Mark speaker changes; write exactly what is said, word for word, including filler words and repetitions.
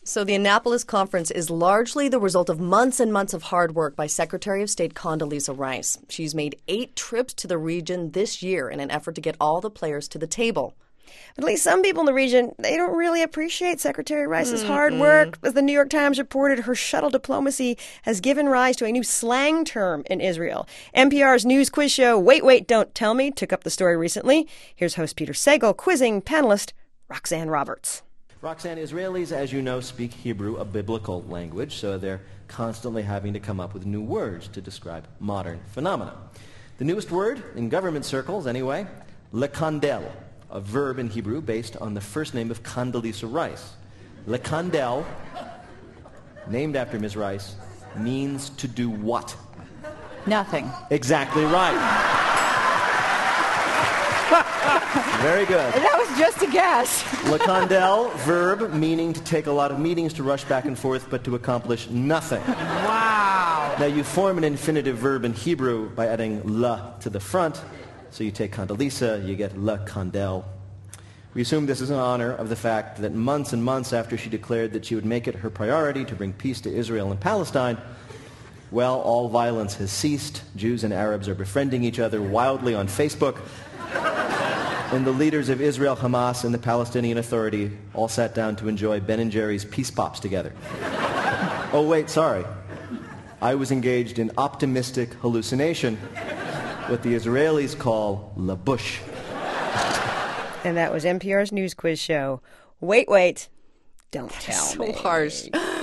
Speaker 1: So the Annapolis conference is largely the result of months and months of hard work by Secretary of State Condoleezza Rice. She's made eight trips to the region this year in an effort to get all the players to the table.
Speaker 2: But at least some people in the region, they don't really appreciate Secretary Rice's mm-hmm. hard work. As the New York Times reported, her shuttle diplomacy has given rise to a new slang term in Israel. N P R's news quiz show, Wait, Wait, Don't Tell Me, took up the story recently. Here's host Peter Sagal quizzing panelist Roxanne Roberts.
Speaker 3: Roxanne, Israelis, as you know, speak Hebrew, a biblical language, so they're constantly having to come up with new words to describe modern phenomena. The newest word, in government circles anyway, lekandel, a verb in Hebrew based on the first name of Condoleezza Rice. Lekandel, named after Miz Rice, means to do what?
Speaker 4: Nothing.
Speaker 3: Exactly right. Very good.
Speaker 4: That was just a guess.
Speaker 3: Lekandel, verb meaning to take a lot of meetings, to rush back and forth, but to accomplish nothing.
Speaker 4: Wow.
Speaker 3: Now you form an infinitive verb in Hebrew by adding la to the front. So you take Condoleezza, you get lekandel. We assume this is in honor of the fact that months and months after she declared that she would make it her priority to bring peace to Israel and Palestine, well, all violence has ceased. Jews and Arabs are befriending each other wildly on Facebook. And the leaders of Israel, Hamas, and the Palestinian Authority all sat down to enjoy Ben and Jerry's Peace Pops together. Oh, wait, sorry. I was engaged in optimistic hallucination, what the Israelis call la bush.
Speaker 2: And that was N P R's news quiz show. Wait, wait, don't tell
Speaker 1: so
Speaker 2: me.
Speaker 1: Harsh.